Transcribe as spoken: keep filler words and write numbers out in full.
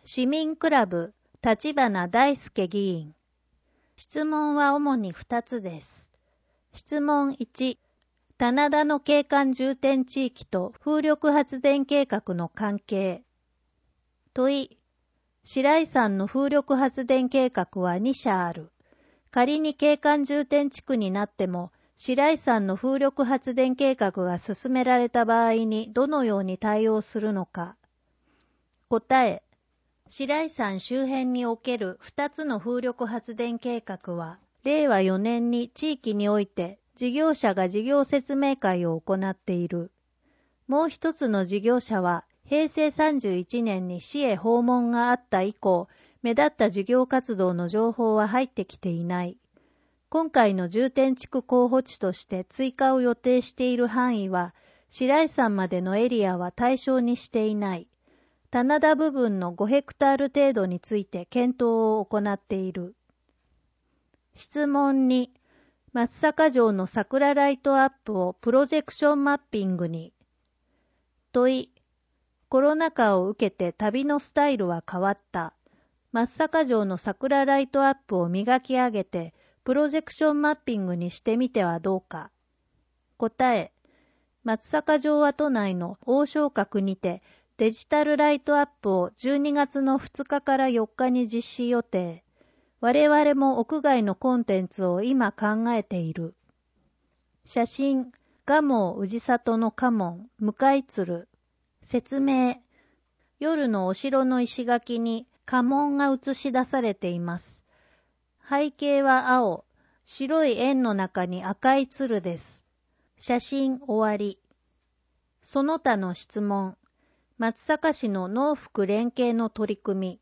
市民クラブ立花大輔議員。質問は主にふたつです。質問いち、棚田の景観重点地域と風力発電計画の関係。問い、白井山の風力発電計画はにしゃある。仮に景観重点地区になっても、白井山の風力発電計画が進められた場合にどのように対応するのか。答え、白井山周辺におけるふたつの風力発電計画は、れいわよねんに地域において事業者が事業説明会を行っている。もう一つの事業者は、へいせいさんじゅういちねんに市へ訪問があった以降、目立った事業活動の情報は入ってきていない。今回の重点地区候補地として追加を予定している範囲は、白井山までのエリアは対象にしていない。棚田部分のごヘクタール程度について検討を行っている。質問に、松阪城の桜ライトアップをプロジェクションマッピングに。問い、コロナ禍を受けて旅のスタイルは変わった。松阪城の桜ライトアップを磨き上げて、プロジェクションマッピングにしてみてはどうか。答え、松阪城跡内の王将閣にてデジタルライトアップをじゅうにがつのふつかからよっかに実施予定。我々も屋外のコンテンツを今考えている。写真、蒲生氏里の家紋、向鶴。説明、夜のお城の石垣に家紋が映し出されています。背景は青、白い円の中に赤い鶴です。写真終わり。その他の質問。松阪市の農福連携の取り組み。